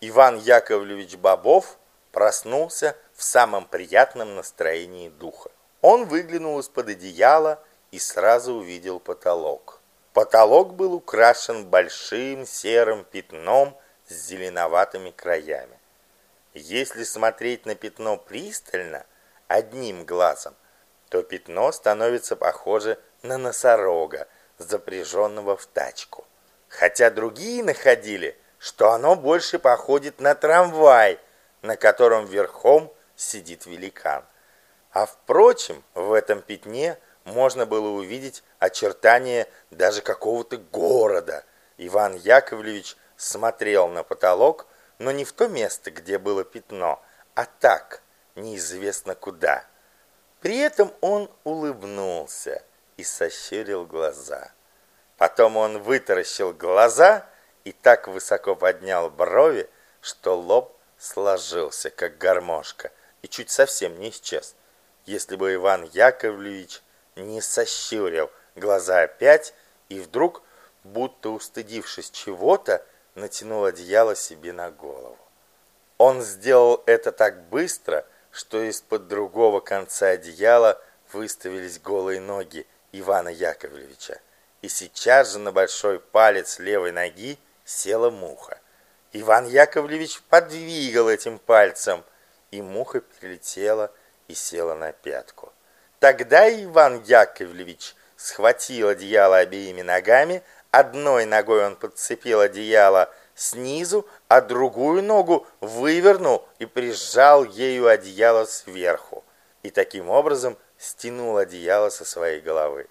Иван Яковлевич Бобов проснулся в самом приятном настроении духа. Он выглянул из-под одеяла и сразу увидел потолок. Потолок был украшен большим серым пятном с зеленоватыми краями. Если смотреть на пятно пристально, одним глазом, то пятно становится похоже на носорога, запряженного в тачку. Хотя другие находили, что оно больше походит на трамвай, на котором верхом сидит великан. А впрочем, в этом пятне можно было увидеть очертания даже какого-то города. Иван Яковлевич смотрел на потолок, но не в то место, где было пятно, а так, неизвестно куда. При этом он улыбнулся и сощурил глаза. Потом он вытаращил глаза и так высоко поднял брови, что лоб сложился, как гармошка, и чуть совсем не исчез, если бы Иван Яковлевич не сощурил глаза опять и вдруг, будто устыдившись чего-то, натянул одеяло себе на голову. Он сделал это так быстро, что из-под другого конца одеяла выставились голые ноги Ивана Яковлевича, и сейчас же на большой палец левой ноги села муха. Иван Яковлевич подвигал этим пальцем, и муха перелетела и села на пятку. Тогда Иван Яковлевич схватил одеяло обеими ногами, одной ногой он подцепил одеяло снизу, а другую ногу вывернул и прижал ею одеяло сверху, и таким образом стянул одеяло со своей головы.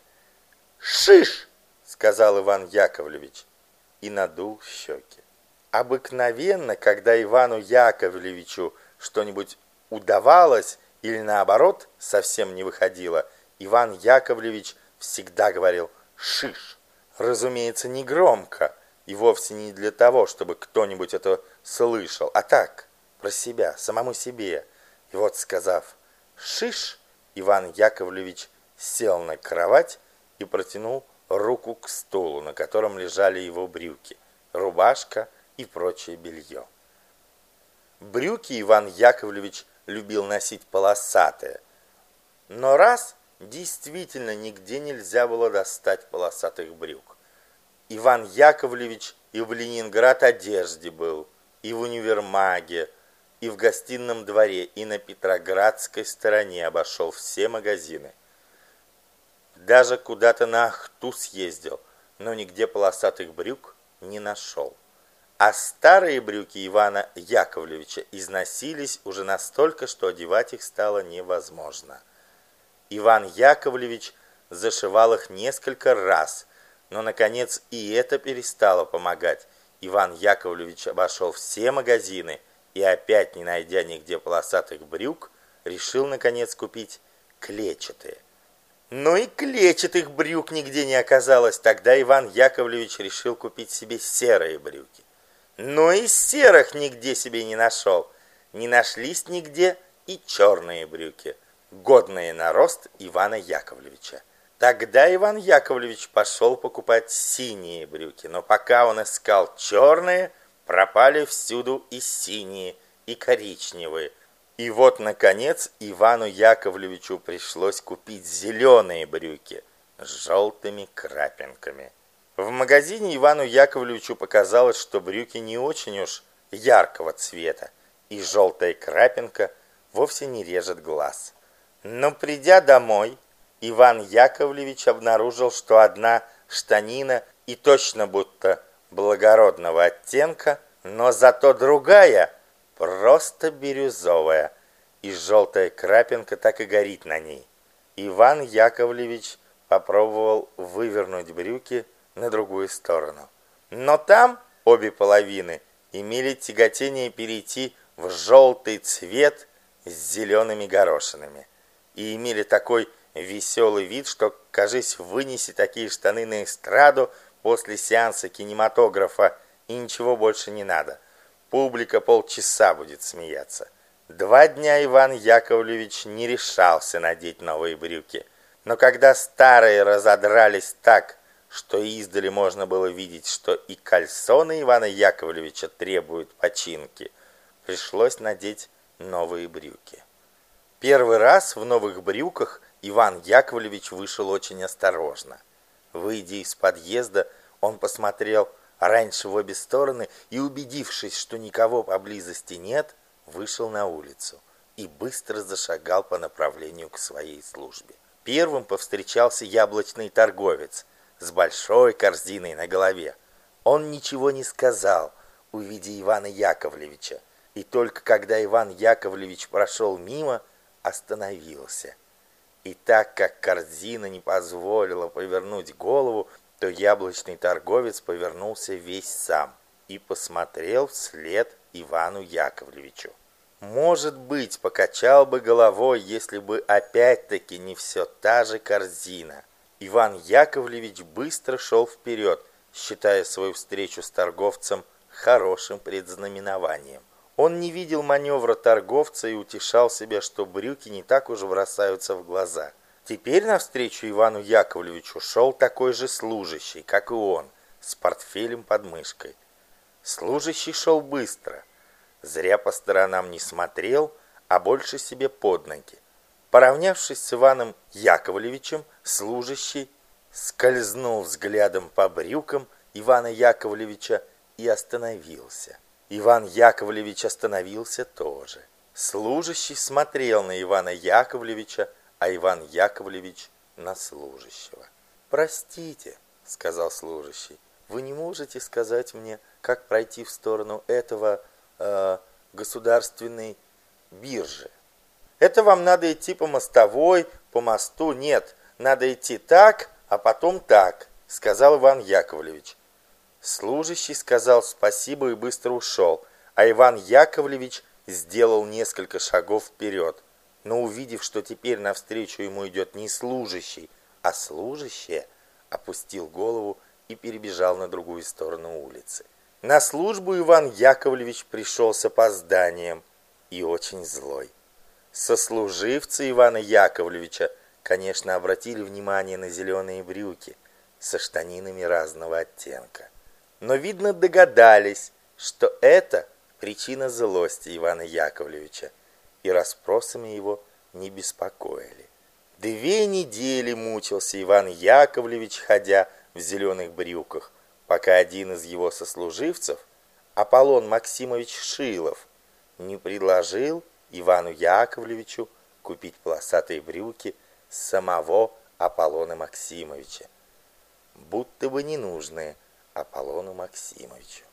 «Шиш!» — сказал Иван Яковлевич и надул щеки. Обыкновенно, когда Ивану Яковлевичу что-нибудь удавалось или наоборот совсем не выходило, Иван Яковлевич всегда говорил «шиш». Разумеется, не громко и вовсе не для того, чтобы кто-нибудь это слышал, а так, про себя, самому себе. И вот, сказав «шиш», Иван Яковлевич сел на кровать и протянул руку к стулу, на котором лежали его брюки, рубашка и прочее белье. Брюки Иван Яковлевич любил носить полосатые, но раз действительно нигде нельзя было достать полосатых брюк. Иван Яковлевич и в Ленинград одежде был, и в универмаге, и в гостином дворе, и на Петроградской стороне обошел все магазины. Даже куда-то на Ахту съездил, но нигде полосатых брюк не нашел. А старые брюки Ивана Яковлевича износились уже настолько, что одевать их стало невозможно. Иван Яковлевич зашивал их несколько раз, но, наконец, и это перестало помогать. Иван Яковлевич обошел все магазины и, опять не найдя нигде полосатых брюк, решил, наконец, купить клетчатые. Но и клетчатых брюк нигде не оказалось. Тогда Иван Яковлевич решил купить себе серые брюки. Но и серых нигде себе не нашел. Не нашлись нигде и черные брюки, годные на рост Ивана Яковлевича. Тогда Иван Яковлевич пошел покупать синие брюки, но пока он искал черные, пропали всюду и синие, и коричневые. И вот, наконец, Ивану Яковлевичу пришлось купить зеленые брюки с желтыми крапинками. В магазине Ивану Яковлевичу показалось, что брюки не очень уж яркого цвета, и желтая крапинка вовсе не режет глаз. Но придя домой, Иван Яковлевич обнаружил, что одна штанина и точно будто благородного оттенка, но зато другая просто бирюзовая, и желтая крапинка так и горит на ней. Иван Яковлевич попробовал вывернуть брюки на другую сторону. Но там обе половины имели тяготение перейти в желтый цвет с зелеными горошинами и имели такой веселый вид, что, кажись, вынеси такие штаны на эстраду после сеанса кинематографа, и ничего больше не надо. Публика полчаса будет смеяться. 2 дня Иван Яковлевич не решался надеть новые брюки. Но когда старые разодрались так, что издали можно было видеть, что и кальсоны Ивана Яковлевича требуют починки, пришлось надеть новые брюки. Первый раз в новых брюках Иван Яковлевич вышел очень осторожно. Выйдя из подъезда, он посмотрел раньше в обе стороны и, убедившись, что никого поблизости нет, вышел на улицу и быстро зашагал по направлению к своей службе. Первым повстречался яблочный торговец с большой корзиной на голове. Он ничего не сказал, увидя Ивана Яковлевича, и только когда Иван Яковлевич прошел мимо, остановился. И так как корзина не позволила повернуть голову, то яблочный торговец повернулся весь сам и посмотрел вслед Ивану Яковлевичу. Может быть, покачал бы головой, если бы опять-таки не все та же корзина. Иван Яковлевич быстро шел вперед, считая свою встречу с торговцем хорошим предзнаменованием. Он не видел маневра торговца и утешал себя, что брюки не так уж бросаются в глаза. Теперь навстречу Ивану Яковлевичу шел такой же служащий, как и он, с портфелем под мышкой. Служащий шел быстро, зря по сторонам не смотрел, а больше себе под ноги. Поравнявшись с Иваном Яковлевичем, служащий скользнул взглядом по брюкам Ивана Яковлевича и остановился. Иван Яковлевич остановился тоже. Служащий смотрел на Ивана Яковлевича, а Иван Яковлевич на служащего. «Простите», — сказал служащий, — «вы не можете сказать мне, как пройти в сторону этого государственной биржи?» «Это вам надо идти по мостовой, по мосту. Нет, надо идти так, а потом так», — сказал Иван Яковлевич. Служащий сказал спасибо и быстро ушел, а Иван Яковлевич сделал несколько шагов вперед. Но увидев, что теперь навстречу ему идет не служащий, а служащая, опустил голову и перебежал на другую сторону улицы. На службу Иван Яковлевич пришел с опозданием и очень злой. Сослуживцы Ивана Яковлевича, конечно, обратили внимание на зеленые брюки со штанинами разного оттенка. Но, видно, догадались, что это причина злости Ивана Яковлевича, и расспросами его не беспокоили. 2 недели мучился Иван Яковлевич, ходя в зеленых брюках, пока один из его сослуживцев, Аполлон Максимович Шилов, не предложил Ивану Яковлевичу купить полосатые брюки самого Аполлона Максимовича, будто бы ненужные Аполлону Максимовичу.